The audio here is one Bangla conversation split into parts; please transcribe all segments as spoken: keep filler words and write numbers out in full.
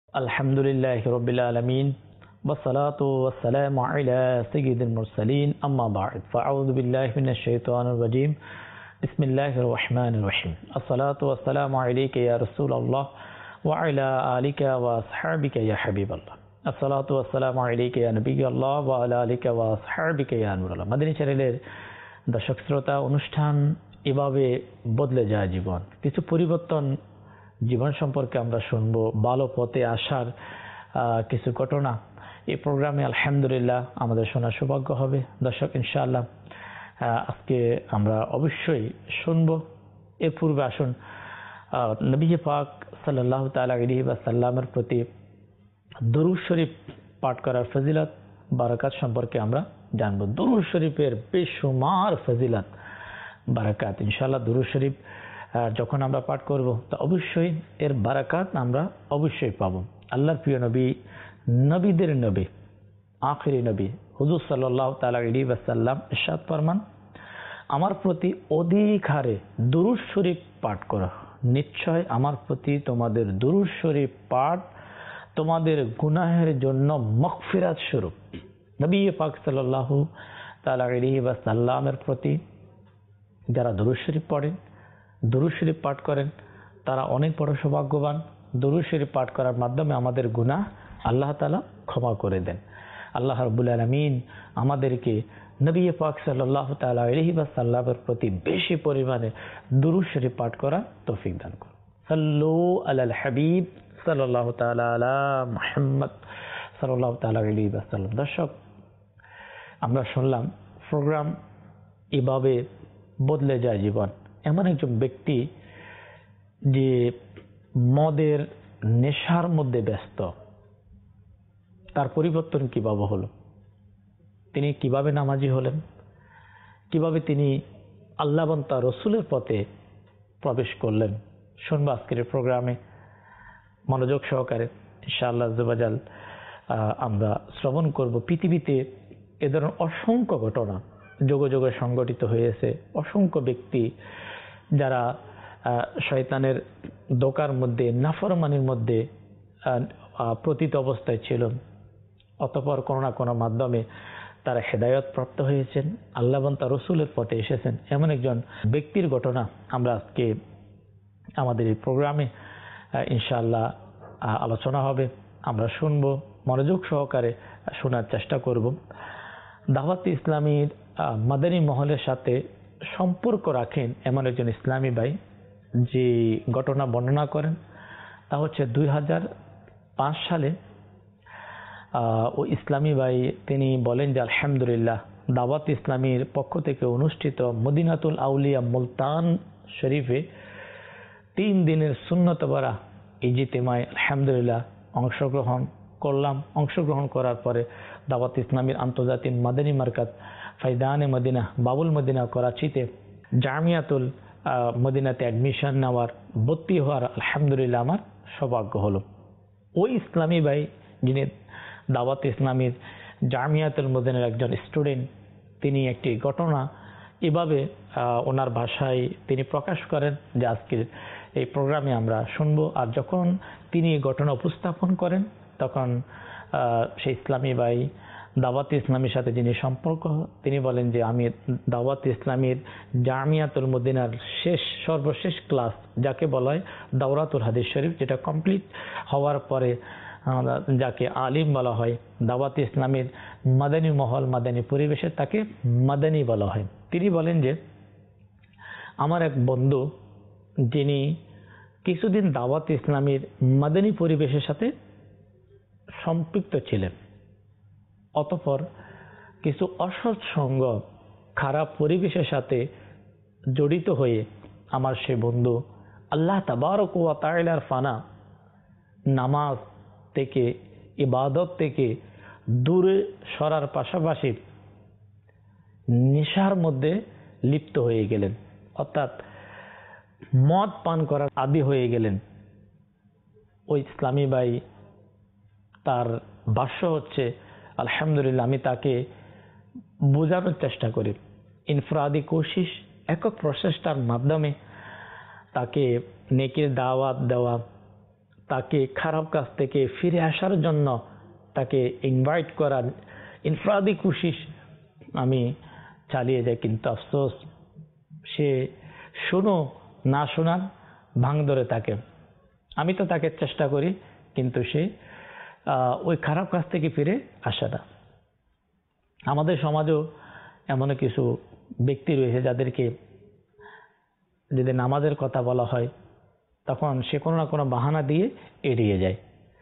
আলহামদুলিল্লাহি রাব্বিল আলামিন ওয়াসসালাতু ওয়াসসালামু আলা সাইয়্যিদিল মুরসালিন আম্মা বা'দ ফাআউযু বিল্লাহি মিনাশ শাইতানির রাজীম বিসমিল্লাহির রহমানির রহিম আসসালাতু ওয়াসসালামু আলাইকা ইয়া রাসূলুল্লাহ ওয়া আলা আলিকা ওয়া আসহাবিকা ইয়া হাবিবাল্লাহ আসসালাতু ওয়াসসালামু আলাইকা ইয়া নবিয়াল্লাহ ওয়া আলা আলিকা ওয়া আসহাবিকা ইয়া নূরুল্লাহ। মাদানী চ্যানেলের দর্শক শ্রোতা, অনুষ্ঠান এভাবে বদলে যায় জীবন। কিছু পরিবর্তন জীবন সম্পর্কে আমরা শুনবো, ভালো পথে আসার কিছু ঘটনা এই প্রোগ্রামে আলহামদুলিল্লাহ আমাদের শোনার সৌভাগ্য হবে। দর্শক, ইনশাআল্লাহ আজকে আমরা অবশ্যই শুনবো। এর পূর্বে আসুন নবী পাক সাল্লাল্লাহু তাআলা আলাইহি ওয়াসাল্লামের প্রতি দুরূদ শরীফ পাঠ করার ফজিলত বারাকাত সম্পর্কে আমরা জানবো। দুরূদ শরীফের বেশুমার ফজিলত বারাকাত। ইনশাআল্লাহ দুরূদ শরীফ যখন আমরা পাঠ করব তা অবশ্যই এর বারাকাত আমরা অবশ্যই পাব। আল্লাহর প্রিয় নবী, নবীদের নবী, আখিরি নবী হুজুর সাল্লাল্লাহু তাআলা আলাইহি ওয়াসাল্লাম ইরশাদ ফরমান, আমার প্রতি অধিক হারে দুরূদ শরীফ পাঠ করো, নিশ্চয় আমার প্রতি তোমাদের দুরূদ শরীফ পাঠ তোমাদের গুনাহের জন্য মাগফিরাত স্বরূপ। নবী পাক সাল্লাল্লাহু তাআলা আলাইহি ওয়াসাল্লামের প্রতি যারা দুরূদ শরীফ পড়েন, দুরূদ শরীফ পাঠ করেন, তারা অনেক বড় সৌভাগ্যবান। দুরূদ শরীফ পাঠ করার মাধ্যমে আমাদের গুনাহ আল্লাহ তাআলা ক্ষমা করে দেন। আল্লাহ রাব্বুল আলামিন আমাদেরকে নবী পাক সাল্লাল্লাহু তাআলা আলাইহি ওয়াসাল্লামের প্রতি বেশি পরিমাণে দুরূদ শরীফ পাঠ করার তৌফিক দান করুন। সাল্লু আলাল হাবিব সাল্লাল্লাহু তাআলা আলা মুহাম্মদ সাল্লাল্লাহু তাআলা আলাইহি ওয়াসাল্লাম। দর্শক, আমরা শুনলাম প্রোগ্রাম এভাবে বদলে যায় জীবন। এমন একজন ব্যক্তি যে মদের নেশার মধ্যে ব্যস্ত, তার পরিবর্তন কিভাবে হলো, তিনি কিভাবে নামাজি হলেন, কিভাবে তিনি আল্লাহ এবং তার রসুলের পথে প্রবেশ করলেন, শুনবো আজকের প্রোগ্রামে মনোযোগ সহকারে ইনশাআল্লাহ আযজাওয়াজাল। আমরা শ্রবণ করব। পৃথিবীতে এ ধরনের অসংখ্য ঘটনা যোগে যোগে সংগঠিত হয়েছে। অসংখ্য ব্যক্তি যারা শয়তানের দোকার মধ্যে, নাফরমানির মধ্যে পতিত অবস্থায় ছিল, অতঃপর কোনো না কোনো মাধ্যমে তারা হেদায়েত প্রাপ্ত হয়েছেন, আল্লাহ এবং তার রসুলের পথে এসেছেন। এমন একজন ব্যক্তির ঘটনা আমরা আজকে আমাদের এই প্রোগ্রামে ইনশাআল্লাহ আলোচনা হবে। আমরা শুনব, মনোযোগ সহকারে শোনার চেষ্টা করব। দাওয়াত ইসলামীর মাদানী মহলের সাথে সম্পর্ক রাখেন এমন একজন ইসলামী ভাই যে ঘটনা বর্ণনা করেন, তা হচ্ছে দুই হাজার পাঁচ সালে ও ইসলামী ভাই তিনি বলেন যে আলহামদুলিল্লাহ দাওয়াত ইসলামীর পক্ষ থেকে অনুষ্ঠিত মদিনাতুল আউলিয়া মুলতান শরীফে তিন দিনের সুন্নত ভরা ইজতিমায় আলহামদুলিল্লাহ অংশগ্রহণ করলাম। অংশগ্রহণ করার পরে দাওয়াত ইসলামীর আন্তর্জাতিক মাদানী মার্কাজ ফাইদানে মদিনা বাবুল মদিনা করাচিতে জামিয়াতুল মদিনাতে অ্যাডমিশন নেওয়ার, ভর্তি হওয়ার আলহামদুলিল্লাহ আমার সৌভাগ্য হলো। ওই ইসলামী ভাই যিনি দাওয়াত ইসলামীর জামিয়াতুল মদিনার একজন স্টুডেন্ট, তিনি একটি ঘটনা এভাবে ওনার ভাষায় তিনি প্রকাশ করেন যে আজকের এই প্রোগ্রামে আমরা শুনবো। আর যখন তিনি এই ঘটনা উপস্থাপন করেন তখন সেই ইসলামী ভাই দাওয়াত ইসলামীর সাথে যিনি সম্পর্ক, তিনি বলেন যে আমি দাওয়াত ইসলামীর জামিয়াতুল মদিনার শেষ সর্বশেষ ক্লাস, যাকে বলা হয় দাওরাতুল হাদিস শরীফ, যেটা কমপ্লিট হওয়ার পরে যাকে আলিম বলা হয়, দাওয়াত ইসলামীর মাদানী মহল, মাদানী পরিবেশে তাকে মাদানী বলা হয়। তিনি বলেন যে আমার এক বন্ধু যিনি কিছুদিন দাওয়াত ইসলামীর মাদানী পরিবেশের সাথে সম্পৃক্ত ছিলেন, অতঃপর কিছু অসৎসঙ্গ খারাপ পরিবেশের সাথে জড়িত হয়ে আমার সে বন্ধু আল্লাহ তাবারক ওয়া তাআলার ফানা নামাজ থেকে, ইবাদত থেকে দূরে সরার পাশাপাশি নেশার মধ্যে লিপ্ত হয়ে গেলেন, অর্থাৎ মদ পান করার আদি হয়ে গেলেন। ওই ইসলামী ভাই তার ভাষ্য হচ্ছে আলহামদুলিল্লাহ আমি তাকে বোঝানোর চেষ্টা করি, ইনফরাদি কোশিশ, একক প্রচেষ্টার মাধ্যমে তাকে নেকির দাওয়াত দেওয়া, তাকে খারাপ কাজ থেকে ফিরে আসার জন্য তাকে ইনভাইট করার ইনফরাদি কোশিশ আমি চালিয়ে যাই, কিন্তু আফসোস সে শোনো না শোনার ভাঙ ধরে থাকে। আমি তো তাকে চেষ্টা করি, কিন্তু সে ওই খারাপ কাজ থেকে ফিরে আসে না। আমাদের সমাজেও এমন কিছু ব্যক্তি রয়েছে যাদেরকে যদি নামাজের কথা বলা হয় তখন সে কোনো না কোনো বাহানা দিয়ে এড়িয়ে যায়,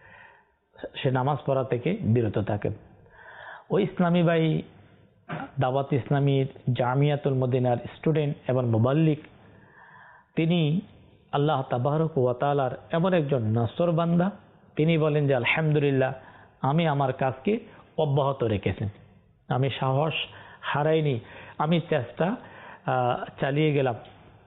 সে নামাজ পড়া থেকে বিরত থাকে। ওই ইসলামী ভাই দাওয়াত ইসলামীর জামিয়াতুল মদিনার স্টুডেন্ট এবং মুবাল্লিগ, তিনি আল্লাহ তাবারক ওয়া তাআলার এমন একজন নাসর বান্দা। তিনি বলেন যে আলহামদুলিল্লাহ, আমি আমার কাজকে অব্যাহত রেখেছেন, আমি সাহস হারাইনি, আমি চেষ্টা চালিয়ে গেলাম।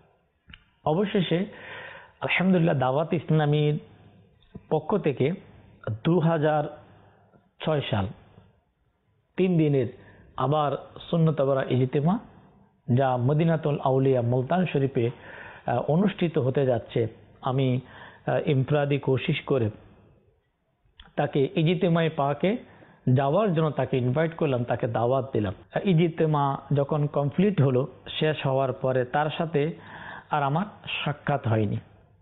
অবশেষে আলহামদুলিল্লাহ দাওয়াত ইসলামীর পক্ষ থেকে দু হাজার ছয় সাল তিন দিনের আবার সুন্নত বরা ইজতেমা, যা মদিনাতুল আউলিয়া মুলতান শরীফে অনুষ্ঠিত হতে যাচ্ছে, আমি ইনফরাদি কোশিশ করে তাকে ইজতেমায় পাকে যাওয়ার জন্য তাকে ইনভাইট করলাম, তাকে দাওয়াত দিলাম। ইজতেমা যখন কমপ্লিট হলো, শেষ হওয়ার পরে তার সাথে আর আমার সাক্ষাৎ হয়নি।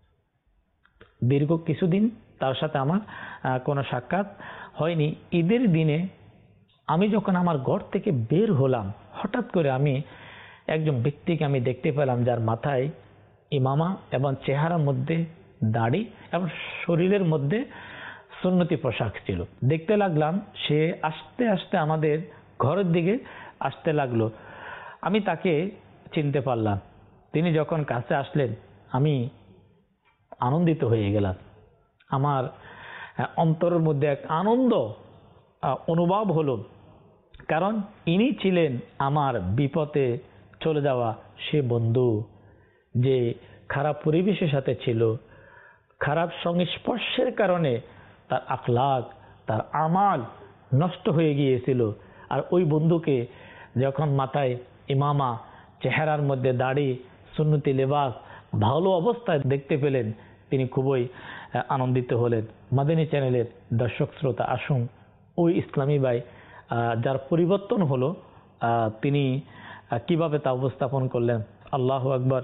দীর্ঘ কিছুদিন তার সাথে আমার কোনো সাক্ষাৎ হয়নি। ঈদের দিনে আমি যখন আমার ঘর থেকে বের হলাম, হঠাৎ করে আমি একজন ব্যক্তিকে আমি দেখতে পেলাম যার মাথায় ইমামা এবং চেহারার মধ্যে দাড়ি এবং শরীরের মধ্যে সুন্নতি পোশাক ছিল। দেখতে লাগলাম সে আস্তে আস্তে আমাদের ঘরের দিকে আসতে লাগলো। আমি তাকে চিনতে পারলাম। তিনি যখন কাছে আসলেন আমি আনন্দিত হয়ে গেলাম। আমার অন্তরের মধ্যে এক আনন্দ অনুভব হলো, কারণ ইনি ছিলেন আমার বিপদে চলে যাওয়া সে বন্ধু, যে খারাপ পরিবেশের সাথে ছিল, খারাপ সংস্পর্শের কারণে তার আখলাক, তার আমাল নষ্ট হয়ে গিয়েছিল। আর ওই বন্ধুকে যখন মাথায় ইমামা, চেহারার মধ্যে দাড়ি, সুন্নতি লেবাস, ভালো অবস্থায় দেখতে পেলেন, তিনি খুবই আনন্দিত হলেন। মাদানী চ্যানেলের দর্শক শ্রোতা, আসুন ওই ইসলামী ভাই যার পরিবর্তন হলো তিনি কিভাবে তা উপস্থাপন করলেন। আল্লাহু আকবার।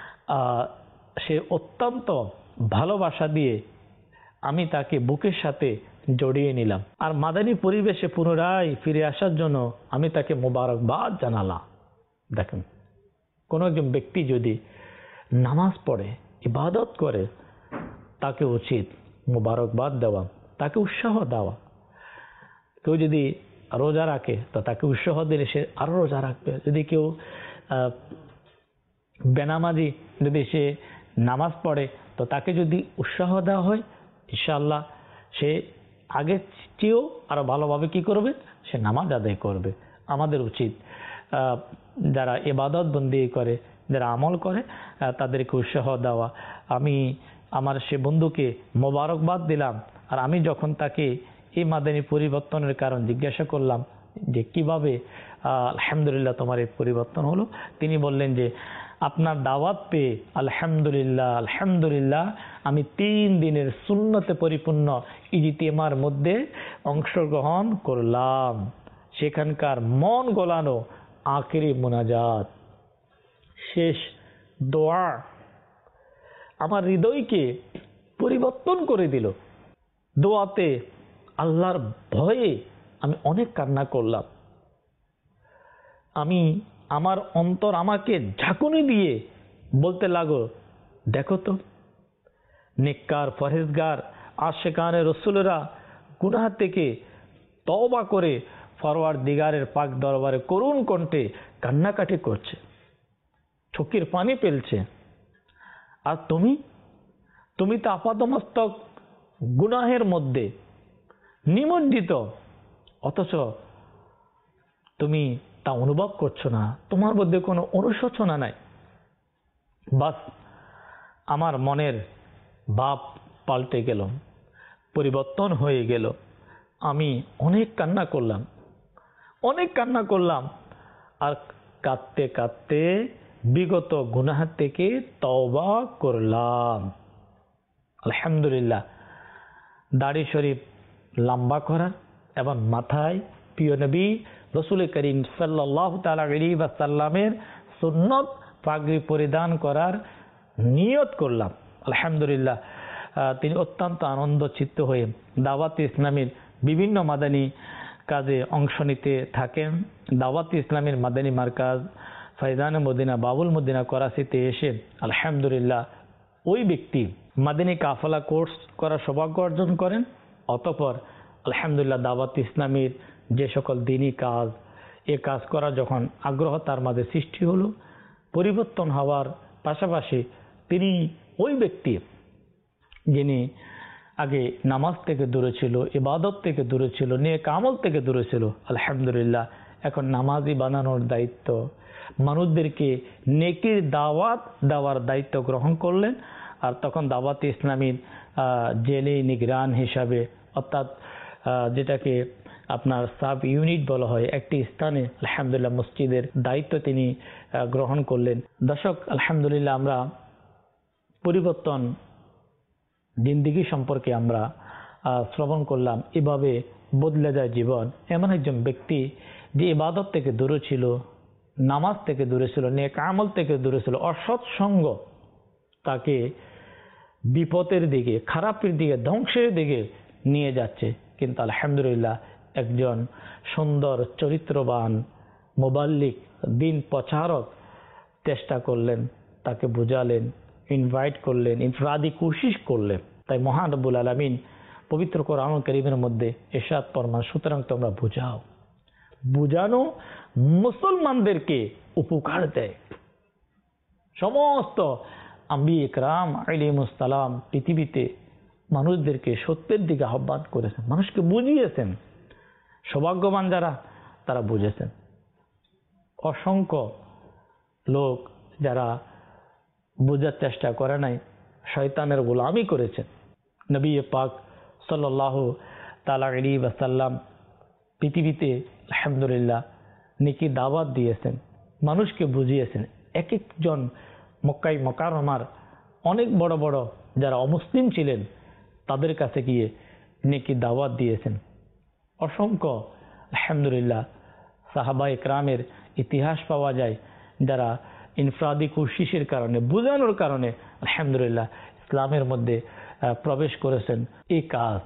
সে অত্যন্ত ভালোবাসা দিয়ে আমি তাকে বুকের সাথে জড়িয়ে নিলাম, আর মাদানী পরিবেশে পুনরায় ফিরে আসার জন্য আমি তাকে মোবারকবাদ জানালাম। দেখেন, কোনো একজন ব্যক্তি যদি নামাজ পড়ে, ইবাদত করে, তাকে উচিত মোবারকবাদ দেওয়া, তাকে উৎসাহ দেওয়া। কেউ যদি রোজা রাখে তো তাকে উৎসাহ দিলে সে আরো রোজা রাখবে। যদি কেউ বেনামাজি যদি সে নামাজ পড়ে তো তাকে যদি উৎসাহ দেওয়া হয়, ইনশাআল্লাহ সে আগের চেয়েও আরো ভালোভাবে কি করবে, সে নামাজ আদায় করবে। আমাদের উচিত যারা ইবাদত বন্দি করে, যারা আমল করে, তাদেরকে উৎসাহ দেওয়া। আমি আমার সে বন্ধুকে মোবারকবাদ দিলাম, আর আমি যখন তাকে এই মাদানী পরিবর্তনের কারণ জিজ্ঞাসা করলাম যে কিভাবে আলহামদুলিল্লাহ তোমার এই পরিবর্তন হলো, তিনি বললেন যে আপনার দাওয়াত পেয়ে আলহামদুলিল্লাহ আলহামদুলিল্লাহ আমি তিন দিনের সুন্নতে পরিপূর্ণ ইজতিমার মধ্যে অংশগ্রহণ করলাম। সেখানকার মন গলানো আখিরি মুনাজাত, শেষ দোয়া আমার হৃদয়কে পরিবর্তন করে দিল। দোয়াতে আল্লাহর ভয়ে আমি অনেক কান্না করলাম। আমি আমার অন্তর আমাকে ঝাঁকুনি দিয়ে বলতে লাগলো, দেখো তো নেককার, পরহেজগার, আশিকানে রাসূলেরা গুনাহ থেকে তওবা করে পরওয়ারদিগারের পাক দরবারে করুণ কণ্ঠে কান্নাকাটি করছে, চোখের পানি ফেলছে, আর তুমি তুমি তো আপাদমস্তক গুনাহের মধ্যে নিমজ্জিত, অথচ তুমি তা অনুভব করছো না, তোমার মধ্যে কোনো অনুশোচনা নাই। বাস আমার মনের ভাব পাল্টে গেল, পরিবর্তন হয়ে গেল। আমি অনেক কান্না করলাম, অনেক কান্না করলাম, আর কাঁদতে কাঁদতে বিগত গুনাহ থেকে তওবা করলাম। আলহামদুলিল্লাহ, দাড়ি শরীফ লম্বা করার এবং মাথায় প্রিয় নবী রসুল করিম সাল্লাল্লাহু তাআলা আলাইহি ওয়াসাল্লামের সুন্নত পাগড়ি পরিধান করার নিয়ত করলাম। আলহামদুলিল্লাহ, তিনি অত্যন্ত আনন্দ চিত্ত হয়ে দাওয়াত ইসলামের বিভিন্ন মাদানী কাজে অংশ নিতে থাকেন। দাওয়াত ইসলামের মাদানী মার্কাজ ফাইজানে মদিনা বাবুল মদিনা করাচিতে এসে আলহামদুলিল্লাহ ওই ব্যক্তি মাদানী কাফেলা কোর্স করার সৌভাগ্য অর্জন করেন। অতঃপর আলহামদুলিল্লাহ দাওয়াত ইসলামের যে সকল দিনী কাজ, এ কাজ করা যখন আগ্রহ তার মাঝে সৃষ্টি হলো, পরিবর্তন হওয়ার পাশাপাশি তিনি ওই ব্যক্তি যিনি আগে নামাজ থেকে দূরে ছিল, ইবাদত থেকে দূরে ছিল, নেক আমল থেকে দূরে ছিল, আলহামদুলিল্লাহ এখন নামাজি বানানোর দায়িত্ব, মানুষদেরকে নেকির দাওয়াত দেওয়ার দায়িত্ব গ্রহণ করলেন। আর তখন দাওয়াত ইসলামীর জেলে নিগরান হিসাবে, অর্থাৎ যেটাকে আপনার সাব ইউনিট বলা হয়, একটি স্থানে আলহামদুলিল্লাহ মসজিদের দায়িত্ব তিনি গ্রহণ করলেন। দর্শক, আলহামদুলিল্লাহ আমরা পরিবর্তন জিন্দিগি সম্পর্কে আমরা শ্রবণ করলাম। এভাবে বদলে যায় জীবন। এমন একজন ব্যক্তি যে ইবাদত থেকে দূরে ছিল, নামাজ থেকে দূরে ছিল, নেক আমল থেকে দূরে ছিল, অসৎ সঙ্গ তাকে বিপদের দিকে, খারাপের দিকে, ধ্বংসের দিকে নিয়ে যাচ্ছে। কিন্তু আলহামদুলিল্লাহ একজন সুন্দর চরিত্রবান মুবাল্লিগ, দিন প্রচারক চেষ্টা করলেন, তাকে বুঝালেন, ইনভাইট করলেন, ইনফরাদি কোশিশ করলেন। তাই মহান রব্বুল আলামিন পবিত্র কোরআনুল কারীমের মধ্যে ইরশাদ ফরমান, সুতরাং তোমরা বুঝাও। বুঝানো মুসলমানদেরকে উপকার দেয়। সমস্ত আম্বিয়া ইকরাম আলাইহিমুস সালাম পৃথিবীতে মানুষদেরকে সত্যের দিকে আহ্বান করেছেন, মানুষকে বুঝিয়েছেন। সৌভাগ্যবান যারা, তারা বুঝেছেন। অসংখ্য লোক যারা বোঝার চেষ্টা করে নাই, শয়তানের গোলামি করেছেন। নবী পাক সাল্লাল্লাহু তাআলা আলাইহি ওয়াসাল্লাম পৃথিবীতে আলহামদুলিল্লাহ নেকি দাওয়াত দিয়েছেন, মানুষকে বুঝিয়েছেন। এক একজন মক্কায় মুকাররমার অনেক বড় বড় যারা অমুসলিম ছিলেন, তাদের কাছে গিয়ে নেকি দাওয়াত দিয়েছেন। অসংখ্য আলহামদুলিল্লাহ সাহাবা ইকরামের ইতিহাস পাওয়া যায়, যারা ইনফরাদি কোশিশের কারণে, বুঝানোর কারণে আলহামদুলিল্লাহ ইসলামের মধ্যে প্রবেশ করেছেন। এই কাজ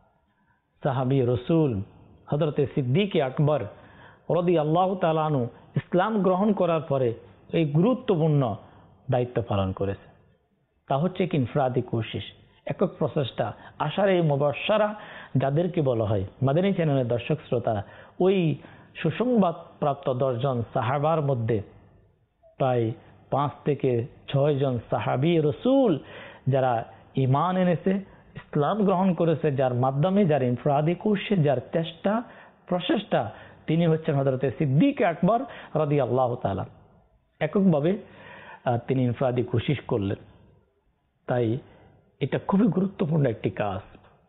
সাহাবী রসুল হযরতে সিদ্দিক আকবর রাদিয়াল্লাহু তাআলা আনহু ইসলাম গ্রহণ করার পরে এই গুরুত্বপূর্ণ দায়িত্ব পালন করেছে। তা হচ্ছে কি ইনফরাদি কোশিশ, একক প্রচেষ্টা। আশারে মুবাশশারা যাদেরকে বলা হয়, মাদানী চ্যানেলের দর্শক শ্রোতা, ওই সুসংবাদ প্রাপ্ত দশজন সাহাবার মধ্যে প্রায় পাঁচ থেকে ছয় জন সাহাবী রসুল যারা ঈমান এনেছে, ইসলাম গ্রহণ করেছে, যার মাধ্যমে, যার ইনফরাদি কোশিশ, যার চেষ্টা প্রচেষ্টা, তিনি হচ্ছেন হযরতে সিদ্দিক আকবর রাদিয়াল্লাহু তাআলা। এককভাবে তিনি ইনফরাদি কোশিশ করলেন। তাই এটা খুবই গুরুত্বপূর্ণ একটি কাজ।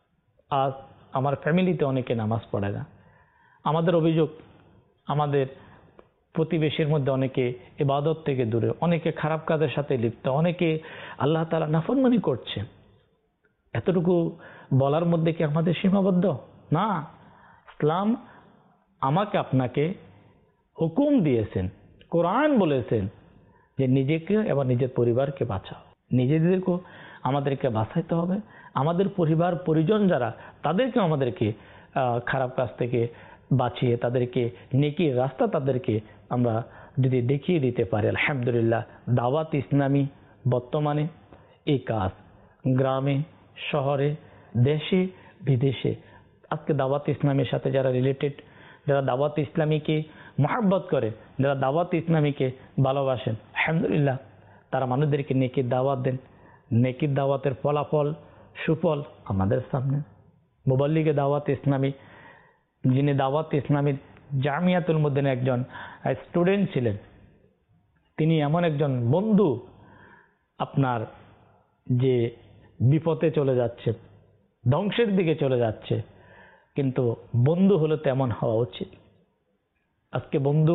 আজ আমার ফ্যামিলিতে অনেকে নামাজ পড়ে না। আমাদের অভিযোগ, আমাদের প্রতিবেশীর মধ্যে অনেকে ইবাদত থেকে দূরে, অনেকে খারাপ কাজের সাথে লিপ্ত, অনেকে আল্লাহ তাআলা নাফরমানি করছে। এতটুকু বলার মধ্যে কি আমাদের সীমাবদ্ধ? না, ইসলাম আমাকে আপনাকে হুকুম দিয়েছেন, কোরআন বলেছেন যে নিজেকে এবং নিজের পরিবারকে বাঁচাও। নিজেদেরকে আমাদেরকে বাঁচাইতে হবে, আমাদের পরিবার পরিজন যারা, তাদেরকে আমাদেরকে খারাপ কাজ থেকে বাঁচিয়ে তাদেরকে নেকির রাস্তা তাদেরকে আমরা যদি দেখিয়ে দিতে পারি, আলহামদুলিল্লাহ। দাওয়াত ইসলামী বর্তমানে এই কাজ গ্রামে, শহরে, দেশে, বিদেশে, আজকে দাওয়াত ইসলামের সাথে যারা রিলেটেড, যারা দাওয়াত ইসলামীকে মহব্বত করে, যারা দাওয়াত ইসলামীকে ভালোবাসেন, আলহামদুলিল্লাহ তারা মানুষদেরকে নেকির দাওয়াত দেন। নেকির দাওয়াতের ফলাফল, সুফল আমাদের সামনে। মুবাল্লিগে দাওয়াত ইসলামী, যিনি দাওয়াত ইসলামী জামিয়াতুল মদিনা একজন স্টুডেন্ট ছিলেন, তিনি এমন একজন বন্ধু, আপনার যে বিপদে চলে যাচ্ছে, ধ্বংসের দিকে চলে যাচ্ছে, কিন্তু বন্ধু হলে তেমন হওয়া উচিত। আজকে বন্ধু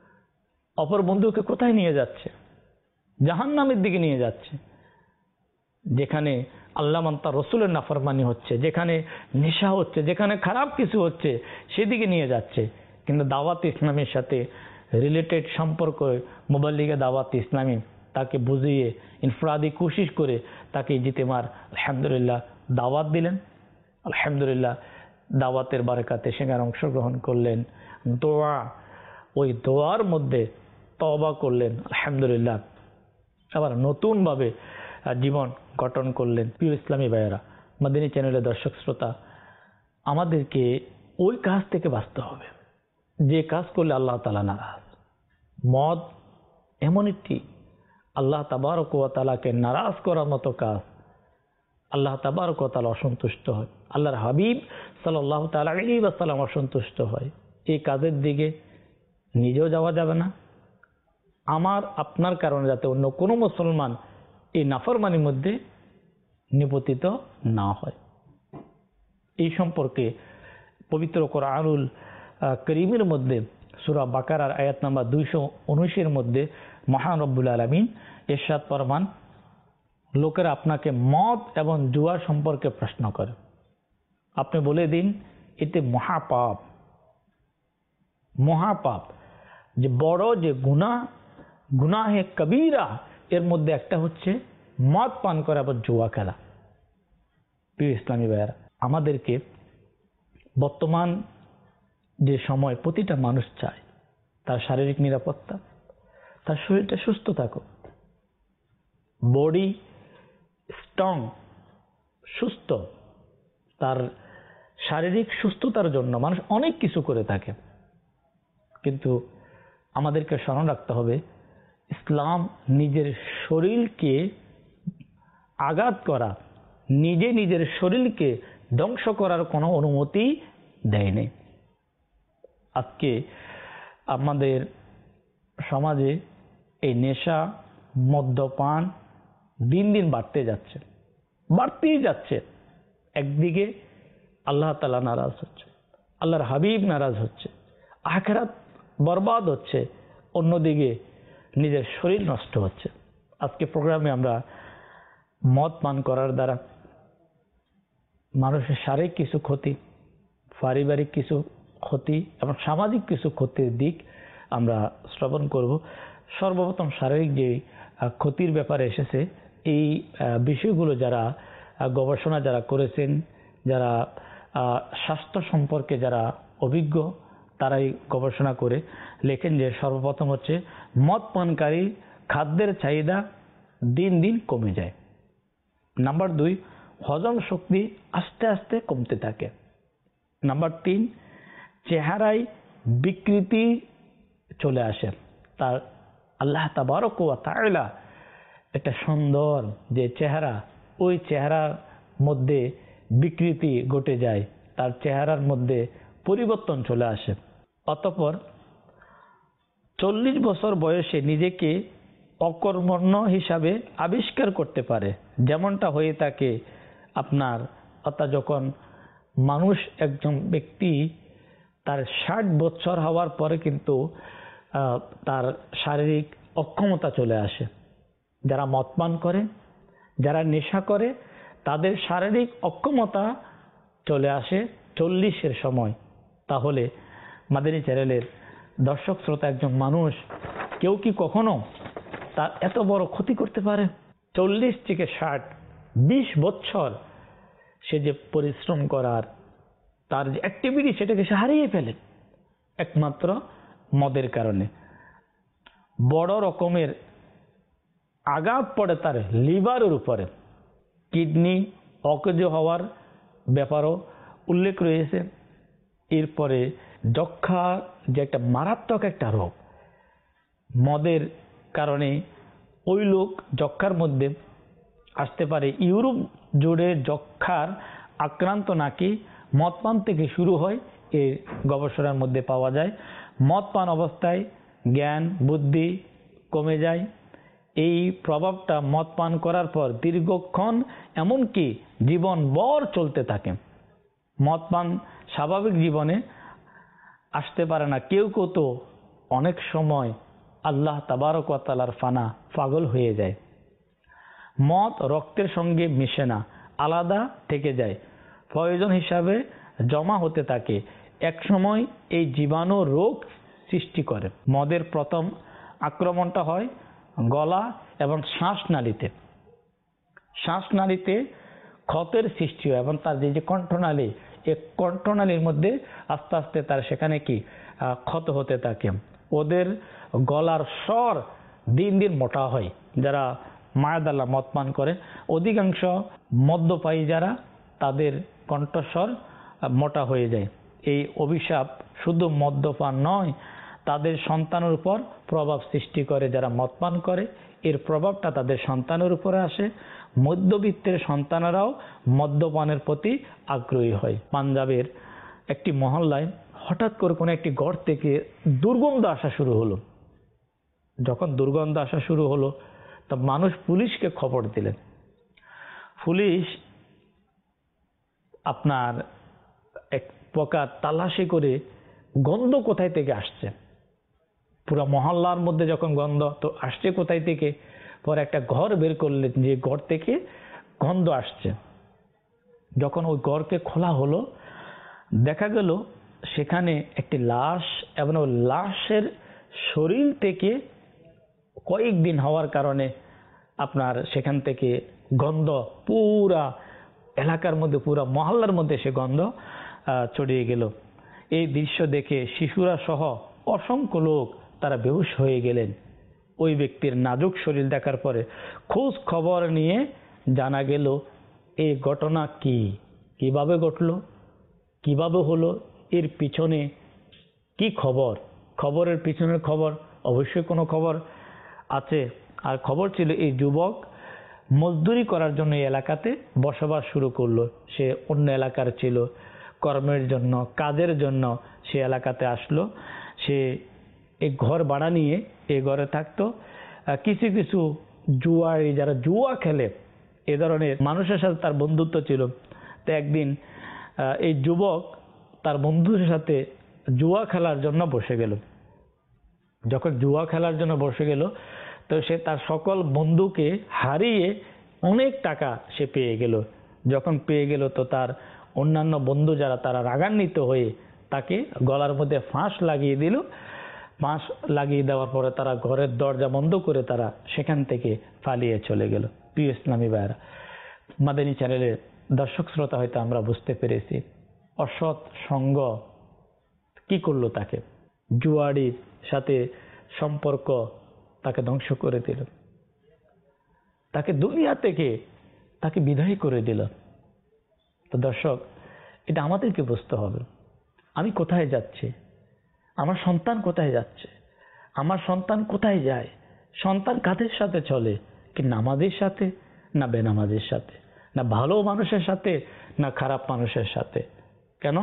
অপর বন্ধুকে কোথায় নিয়ে যাচ্ছে? জাহান্নামের দিকে নিয়ে যাচ্ছে, যেখানে আল্লাহ মান তার রসুলের নাফরমানি হচ্ছে, যেখানে নেশা হচ্ছে, যেখানে খারাপ কিছু হচ্ছে সেদিকে নিয়ে যাচ্ছে। কিন্তু দাওয়াত ইসলামের সাথে রিলেটেড সম্পর্ক মুবাল্লিগে দাওয়াত ইসলামী তাকে বুঝিয়ে ইনফরাদি কোশিশ করে তাকে জিতেমার আলহামদুলিল্লাহ দাওয়াত দিলেন। আলহামদুলিল্লাহ দাওয়াতের বারাকাতে সেখানে অংশগ্রহণ করলেন, দোয়া, ওই দোয়ার মধ্যে তওবা করলেন, আলহামদুলিল্লাহ আবার নতুনভাবে জীবন গঠন করলেন। প্রিয় ইসলামী ভাইয়েরা, মাদিনী চ্যানেলের দর্শক শ্রোতা, আমাদেরকে ওই কাজ থেকে বাঁচতে হবে যে কাজ করলে আল্লাহ তাআলা নারাজ। মদ এমন একটি আল্লাহ তাবারক ওয়া তাআলাকে নারাজ করার মতো কাজ, আল্লাহ তাবারক ওয়া তাআলা অসন্তুষ্ট হয়, আল্লাহর হাবিব সাল্লাল্লাহু তাআলা আলাইহি ওয়াসাল্লাম অসন্তুষ্ট হয়। এই কাজের দিকে নিজেও যাওয়া যাবে না, আমার আপনার কারণে যাতে অন্য কোনো মুসলমান এই নাফরমানির মধ্যে নিপতিত না হয়। এই সম্পর্কে পবিত্র কোরআনুল করিমের মধ্যে সূরা বাকারার আয়াত নাম্বার দুইশো উনিশের মধ্যে মহান রব্বুল আলামিন ইরশাদ ফরমান, লোকেরা আপনাকে মদ এবং জুয়া সম্পর্কে প্রশ্ন করে, আপনি বলে দিন এতে মহাপাপ। মহাপাপ যে বড় যে গুনাহ, গুনাহে কবিরা, এর মধ্যে একটা হচ্ছে মদ পান করা বা জুয়া খেলা। প্রিয় ইসলামী ভাইয়েরা, আমাদেরকে বর্তমান যে সময় প্রতিটা মানুষ চায় তার শারীরিক নিরাপত্তা, তার শরীরটা সুস্থ থাকুক, বডি স্ট্রং, সুস্থ। তার শারীরিক সুস্থতার জন্য মানুষ অনেক কিছু করে থাকে, কিন্তু আমাদেরকে স্মরণ রাখতে হবে ইসলাম নিজের শরীরকে আঘাত করা, নিজে নিজের শরীরকে ধ্বংস করার কোনো অনুমতি দেয়নি। আজকে আমাদের সমাজে এই নেশা, মদ্যপান দিন দিন বাড়তে যাচ্ছে, বাড়তেই যাচ্ছে। একদিকে আল্লাহ তাআলা নারাজ হচ্ছে, আল্লাহর হাবিব নারাজ হচ্ছে, আখিরাত বরবাদ হচ্ছে, অন্যদিকে নিজের শরীর নষ্ট হচ্ছে। আজকে প্রোগ্রামে আমরা মদ পান করার দ্বারা মানুষের শারীরিক কিছু ক্ষতি, পারিবারিক কিছু ক্ষতি এবং সামাজিক কিছু ক্ষতির দিক আমরা শ্রবণ করব। সর্বপ্রথম শারীরিক যে ক্ষতির ব্যাপারে এসেছে, এই বিষয়গুলো যারা গবেষণা যারা করেছেন, যারা স্বাস্থ্য সম্পর্কে যারা অভিজ্ঞ, তারাই গবেষণা করে লেখেন যে সর্বপ্রথম হচ্ছে মদ পানকারী খাদ্যের চাহিদা দিন দিন কমে যায়। নাম্বার দুই, হজম শক্তি আস্তে আস্তে কমতে থাকে। নাম্বার তিন, চেহারায় বিকৃতি চলে আসে। তার আল্লাহ তাবারক ওয়া তাআলা একটা সুন্দর যে চেহারা, ওই চেহারার মধ্যে বিকৃতি ঘটে যায়, তার চেহারার মধ্যে পরিবর্তন চলে আসে। অতঃপর চল্লিশ বছর বয়সে নিজেকে অকর্মণ্য হিসাবে আবিষ্কার করতে পারে, যেমনটা হয়ে থাকে আপনার, অর্থাৎ যখন মানুষ একজন ব্যক্তি তার ষাট বছর হওয়ার পরে কিন্তু তার শারীরিক অক্ষমতা চলে আসে। যারা মদ পান করে, যারা নেশা করে, তাদের শারীরিক অক্ষমতা চলে আসে চল্লিশের সময়। তাহলে মাদানী চ্যানেলের দর্শক শ্রোতা, একজন মানুষ কেউ কি কখনো তার এত বড় ক্ষতি করতে পারে? চল্লিশ থেকে ষাট, বিশ বছর সে যে পরিশ্রম করার, তার যে অ্যাক্টিভিটি, সেটাকে সে হারিয়ে ফেলে একমাত্র মদের কারণে। বড় রকমের আঘাত পড়ে তার লিভারের উপরে, কিডনি অকেজ হওয়ার ব্যাপারও উল্লেখ রয়েছে। এরপরে যক্ষা, যে একটা মারাত্মক একটা রোগ, মদের কারণে ওই লোক যক্ষার মধ্যে আসতে পারে। ইউরোপ জুড়ে যক্ষার আক্রান্ত নাকি মদ পান থেকে শুরু হয়, এই গবেষণার মধ্যে পাওয়া যায়। মদ পান অবস্থায় জ্ঞান বুদ্ধি কমে যায়। এই প্রভাবটা মদ পান করার পর দীর্ঘক্ষণ, এমনকি জীবনভর চলতে থাকে। মদ পান স্বাভাবিক জীবনে আসতে পারে না। কেউ কেউ তো অনেক সময় আল্লাহ তাবারক ওয়া তাআলার ফানা পাগল হয়ে যায়। মদ রক্তের সঙ্গে মিশে না, আলাদা থেকে যায়, প্রয়োজন হিসাবে জমা হতে থাকে। এক সময় এই জীবাণু রোগ সৃষ্টি করে। মদের প্রথম আক্রমণটা হয় গলা এবং শ্বাসনালীতে। শ্বাসনালীতে ক্ষতের সৃষ্টি হয় এবং তার যে যে কণ্ঠনালী, এই কণ্ঠনালীর মধ্যে আস্তে আস্তে তার সেখানে কি ক্ষত হতে থাকে। ওদের গলার স্বর দিন দিন মোটা হয়। যারা মায়াদাল্লা মদ পান করে, অধিকাংশ মদ্যপায়ী যারা, তাদের কণ্ঠস্বর মোটা হয়ে যায়। এই অভিশাপ শুধু মদ্যপান নয়, তাদের সন্তানের উপর প্রভাব সৃষ্টি করে। যারা মদ পান করে, এর প্রভাবটা তাদের সন্তানের উপরে আসে। মধ্যবিত্তের সন্তানেরাও মদ্যপানের প্রতি আগ্রহী হয়। পাঞ্জাবের একটি মহল্লায় হঠাৎ করে কোনো একটি ঘর থেকে দুর্গন্ধ আসা শুরু হলো। যখন দুর্গন্ধ আসা শুরু হলো, তা মানুষ পুলিশকে খবর দিলেন। পুলিশ আপনার এক প্রকার তালাশি করে গন্ধ কোথায় থেকে আসছে, পুরো মহল্লার মধ্যে যখন গন্ধ তো আসছে কোথায় থেকে, পরে একটা ঘর বের করলেন যে ঘর থেকে গন্ধ আসছে। যখন ওই ঘরকে খোলা হলো, দেখা গেল সেখানে একটি লাশ, এবং ওই লাশের শরীর থেকে কয়েকদিন হওয়ার কারণে আপনার সেখান থেকে গন্ধ পুরা এলাকার মধ্যে, পুরা মহল্লার মধ্যে সে গন্ধ ছড়িয়ে গেল। এই দৃশ্য দেখে শিশুরা সহ অসংখ্য লোক তারা বেহুশ হয়ে গেলেন। ওই ব্যক্তির নাজুক শরীর দেখার পরে খোঁজ খবর নিয়ে জানা গেল এই ঘটনা কি, কিভাবে ঘটলো, কিভাবে হলো, এর পিছনে কি খবর। খবরের পিছনের খবর অবশ্যই কোনো খবর আছে। আর খবর ছিল এই যুবক মজদুরি করার জন্য এই এলাকাতে বসবাস শুরু করলো। সে অন্য এলাকার ছিল, কর্মের জন্য, কাজের জন্য সে এলাকাতে আসলো। সে এই ঘর ভাড়া নিয়ে এই ঘরে থাকতো। কিছু কিছু জুয়ারি, যারা জুয়া খেলে, এ ধরনের মানুষের সাথে তার বন্ধুত্ব ছিল। তো একদিন এই যুবক তার বন্ধুর সাথে জুয়া খেলার জন্য বসে গেল। যখন জুয়া খেলার জন্য বসে গেল, তো সে তার সকল বন্ধুকে হারিয়ে অনেক টাকা সে পেয়ে গেল। যখন পেয়ে গেল, তো তার অন্যান্য বন্ধু যারা, তারা রাগান্বিত হয়ে তাকে গলার মধ্যে ফাঁস লাগিয়ে দিল। ফাঁস লাগিয়ে দেওয়ার পরে তারা ঘরের দরজা বন্ধ করে তারা সেখান থেকে পালিয়ে চলে গেল। প্রিয় ইসলামী ভাইরা, মাদানী চ্যানেলের দর্শক শ্রোতা, হয়তো আমরা বুঝতে পেরেছি অসৎ সঙ্গ কি করলো তাকে। জুয়ারির সাথে সম্পর্ক তাকে ধ্বংস করে দিল, তাকে দুনিয়া থেকে তাকে বিদায় করে দিল। তো দর্শক, এটা আমাদেরকে বুঝতে হবে, আমি কোথায় যাচ্ছি, আমার সন্তান কোথায় যাচ্ছে, আমার সন্তান কোথায় যায়, সন্তান কাদের সাথে চলে, কি নামাজের সাথে না বেনামাজের সাথে, না ভালো মানুষের সাথে না খারাপ মানুষের সাথে। কেন?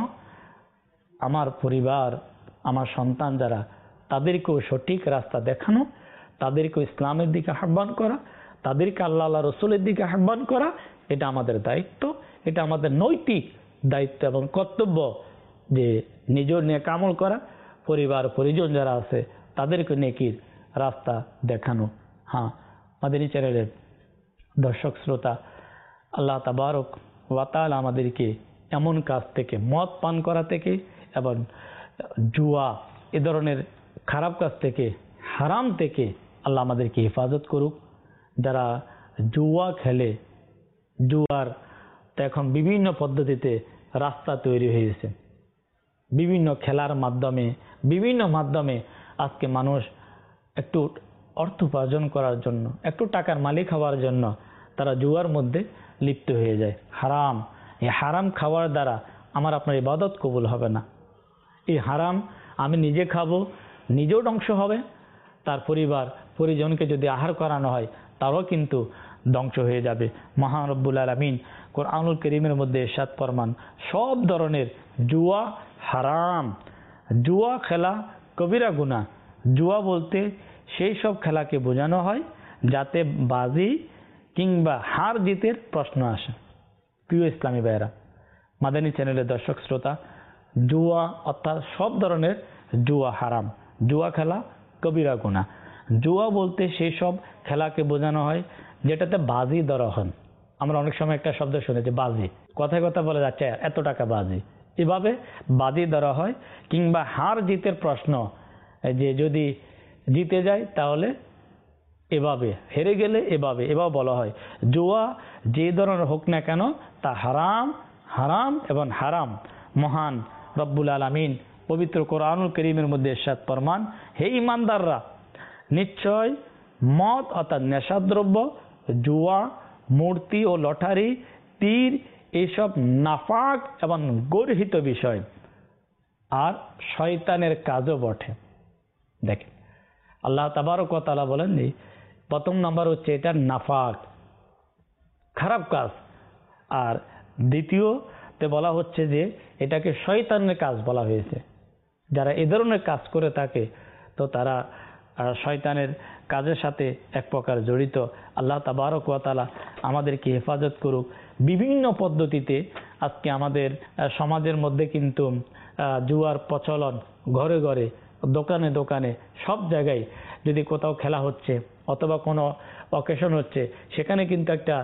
আমার পরিবার, আমার সন্তান যারা, তাদেরকেও সঠিক রাস্তা দেখানো, তাদেরকেও ইসলামের দিকে আহ্বান করা, তাদেরকে আল্লাহ আল্লাহ রসুলের দিকে আহ্বান করা, এটা আমাদের দায়িত্ব, এটা আমাদের নৈতিক দায়িত্ব এবং কর্তব্য। যে নিজের নেক আমল করা, পরিবার পরিজন যারা আছে তাদেরকে নেকির রাস্তা দেখানো। হ্যাঁ, মাদানী চ্যানেলের দর্শক শ্রোতা, আল্লাহ তাবারক ওয়া তাআলা আমাদেরকে এমন কাজ থেকে, মদ পান করা থেকে এবং জুয়া এ ধরনের খারাপ কাজ থেকে, হারাম থেকে আল্লাহ আমাদেরকে হেফাজত করুক। যারা জুয়া খেলে, জুয়ার তো এখন বিভিন্ন পদ্ধতিতে রাস্তা তৈরি হয়েছে। বিভিন্ন খেলার মাধ্যমে, বিভিন্ন মাধ্যমে আজকে মানুষ একটু অর্থ উপার্জন করার জন্য, একটু টাকার মালিক হওয়ার জন্য তারা জুয়ার মধ্যে লিপ্ত হয়ে যায়। হারাম, এই হারাম খাওয়ার দ্বারা আমার আপনার ইবাদত কবুল হবে না। এই হারাম আমি নিজে খাবো, নিজেও ধ্বংস হবে, তার পরিবার পরিজনকে যদি আহার করানো হয় তারও কিন্তু ধ্বংস হয়ে যাবে। মহান রব্বুল আলামিন কোরআনুল কারীমের মধ্যে ইরশাদ ফরমান, সব ধরনের জুয়া হারাম, জুয়া খেলা কবিরা গুনাহ। জুয়া বলতে সেই সব খেলাকে বোঝানো হয় যাতে বাজি কিংবা হার জিতের প্রশ্ন আসে। প্রিয় ইসলামী ভাইয়েরা, মাদানী চ্যানেলের দর্শক শ্রোতা, জুয়া অর্থাৎ সব ধরনের জুয়া হারাম, জুয়া খেলা কবিরা গুনাহ। জুয়া বলতে সেই সব খেলাকে বোঝানো হয় যেটাতে বাজি ধরা হয়, আমরা অনেক সময় একটা শব্দ শুনি যে বাজি, কথায় কথা বলে যাচ্ছে এত টাকা বাজি, এভাবে বাজি ধরা হয়। কিংবা হার জিতের প্রশ্ন, যে যদি জিতে যায় তাহলে এভাবে, হেরে গেলে এভাবে, এভাবে বলা হয়। জুয়া যে ধরনের হোক না কেন তা হারাম, হারাম এবং হারাম। মহান রব্বুল আলামিন পবিত্র কোরআনুল কারীমের মধ্যে ইরশাদ ফরমান, হে ঈমানদাররা, নিশ্চয় মদ অর্থাৎ নেশাদ্রব্য, জুয়া, মূর্তি ও লটারি, তীর এইসব নাফাক এবং গর্হিত বিষয় আর শয়তানের কাজও বটে। দেখেন আল্লাহ তাবারক ওয়া তাআলা বলেন যে প্রথম নাম্বার হচ্ছে এটা নাফাক, খারাপ কাজ, আর দ্বিতীয়তে বলা হচ্ছে যে এটাকে শয়তানের কাজ বলা হয়েছে। যারা এ ধরনের কাজ করে থাকে তো তারা শয়তানের কাজের সাথে এক প্রকার জড়িত। আল্লাহ তাবারক ওয়া তাআলা আমাদেরকে হেফাজত করুক। বিভিন্ন পদ্ধতিতে আজকে আমাদের সমাজের মধ্যে কিন্তু জুয়ার প্রচলন ঘরে ঘরে, দোকানে দোকানে, সব জায়গায় যদি কোথাও খেলা হচ্ছে অথবা কোনো অকেশন হচ্ছে, সেখানে কিন্তু একটা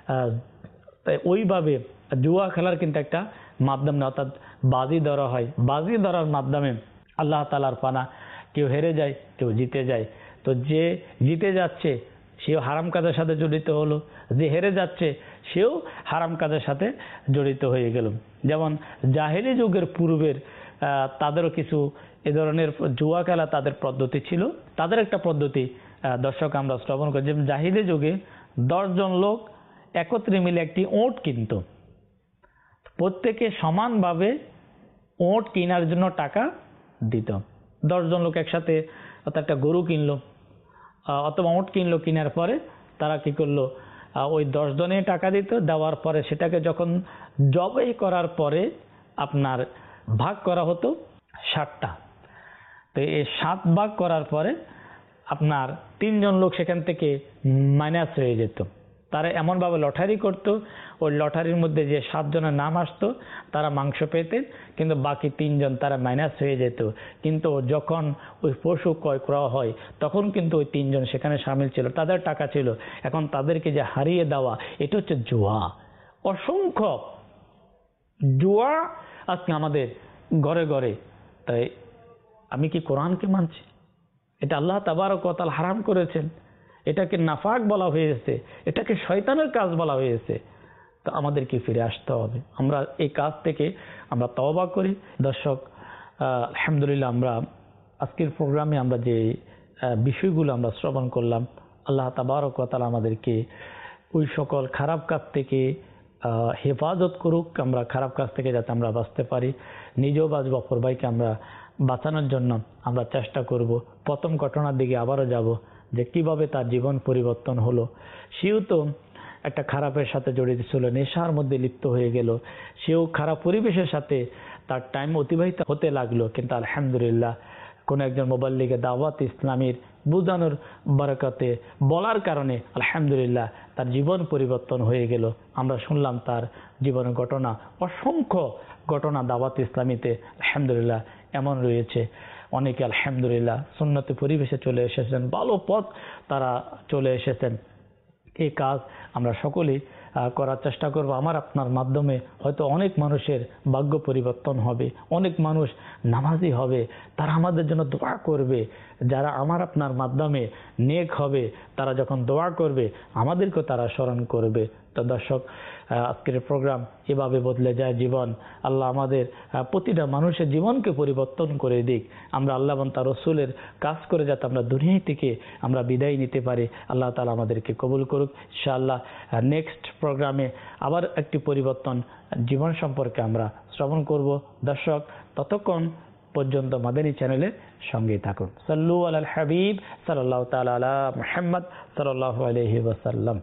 ওইভাবে জুয়া খেলার কিন্তু একটা মাধ্যম না, অর্থাৎ বাজি ধরা হয়। বাজি ধরার মাধ্যমে আল্লাহ তাআলার পানা, কেউ হেরে যায়, কেউ জিতে যায়। তো যে জিতে যাচ্ছে সেও হারাম কাজের সাথে জড়িত হলো, যে হেরে যাচ্ছে সেও হারাম কাজের সাথে জড়িত হয়ে গেল। যেমন জাহেলি যুগের পূর্বের তাদেরও কিছু এ ধরনের জুয়া খেলা তাদের পদ্ধতি ছিল। তাদের একটা পদ্ধতি দর্শক আমরা শ্রবণ করি, যেমন জাহেলি যুগে দশজন লোক একত্রে মিলে একটি ওট কিনত, প্রত্যেকে সমানভাবে ওট কেনার জন্য টাকা দিত। দশজন লোক একসাথে অর্থাৎ একটা গরু কিনলো অথবা ওট কিনলো, কেনার পরে তারা কি করলো, ওই দশ জনে টাকা দিত, দেওয়ার পরে সেটাকে যখন জবাই করার পরে আপনার ভাগ করা হতো ষাটটা। তো এই সাত ভাগ করার পরে আপনার তিনজন লোক সেখান থেকে মাইনাস হয়ে যেত। তারা এমনভাবে লটারি করত, ওই লটারির মধ্যে যে সাতজনের নাম আসতো তারা মাংস পেতেন, কিন্তু বাকি তিনজন তারা মাইনাস হয়ে যেত। কিন্তু যখন ওই পশু ক্রয় করা হয় তখন কিন্তু ওই তিনজন সেখানে সামিল ছিল, তাদের টাকা ছিল। এখন তাদেরকে যে হারিয়ে দেওয়া, এটা হচ্ছে জুয়া। অসংখ্য জুয়া আজকে আমাদের ঘরে ঘরে। তাই আমি কি কোরআনকে মানছি? এটা আল্লাহ তাবারক ওয়া তাআলা হারাম করেছেন, এটাকে নাফাক বলা হয়েছে, এটাকে শয়তানের কাজ বলা হয়েছে। তো আমাদেরকে ফিরে আসতে হবে, আমরা এই কাজ থেকে আমরা তওবা করি। দর্শক আলহামদুলিল্লাহ, আমরা আজকের প্রোগ্রামে আমরা যে বিষয়গুলো আমরা শ্রবণ করলাম, আল্লাহ তাবারক ওয়া তাআলা আমাদেরকে ওই সকল খারাপ কাজ থেকে হেফাজত করুক। আমরা খারাপ কাজ থেকে যাতে আমরা বাঁচতে পারি, নিজেও বাঁচব, অপর ভাইকে আমরা বাঁচানোর জন্য আমরা চেষ্টা করব। প্রথম ঘটনার দিকে আবারও যাব, যে কিভাবে তার জীবন পরিবর্তন হলো। সেও তো একটা খারাপের সাথে জড়িত ছিল, নেশার মধ্যে লিপ্ত হয়ে গেল, সেও খারাপ পরিবেশের সাথে তার টাইম অতিবাহিত হতে লাগলো। কিন্তু আলহামদুলিল্লাহ কোনো একজন মুবাল্লিগে দাওয়াত ইসলামীর বুঝানোর বরকতে বলার কারণে আলহামদুলিল্লাহ তার জীবন পরিবর্তন হয়ে গেল। আমরা শুনলাম তার জীবনের ঘটনা, অসংখ্য ঘটনা দাওয়াত ইসলামীতে আলহামদুলিল্লাহ এমন রয়েছে। অনেকে আলহামদুলিল্লাহ সুন্নতি পরিবেশে চলে এসেছেন, ভালো পথ তারা চলে এসেছেন। এই কাজ আমরা সকলেই করার চেষ্টা করব। আমার আপনার মাধ্যমে হয়তো অনেক মানুষের ভাগ্য পরিবর্তন হবে, অনেক মানুষ নামাজি হবে, তারা আমাদের জন্য দোয়া করবে। যারা আমার আপনার মাধ্যমে নেক হবে, তারা যখন দোয়া করবে আমাদেরকেও তারা স্মরণ করবে। তো দর্শক, আজকের প্রোগ্রাম এভাবে বদলে যায় জীবন। আল্লাহ আমাদের প্রতিটা মানুষের জীবনকে পরিবর্তন করে দিক। আমরা আল্লাহ এবং তার রসুলের কাজ করে যাতে আমরা দুনিয়া থেকে আমরা বিদায় নিতে পারি। আল্লাহ তাআলা আমাদেরকে কবুল করুক। ইনশাআল্লাহ নেক্সট প্রোগ্রামে আবার একটি পরিবর্তন জীবন সম্পর্কে আমরা শ্রবণ করব। দর্শক, ততক্ষণ পর্যন্ত মাদানী চ্যানেলের সঙ্গেই থাকুন। সাল্লু আলাল হাবিব সাল্লাল্লাহু তাআলা আলা মুহাম্মদ সাল্লাল্লাহু আলাইহি ওয়াসাল্লাম।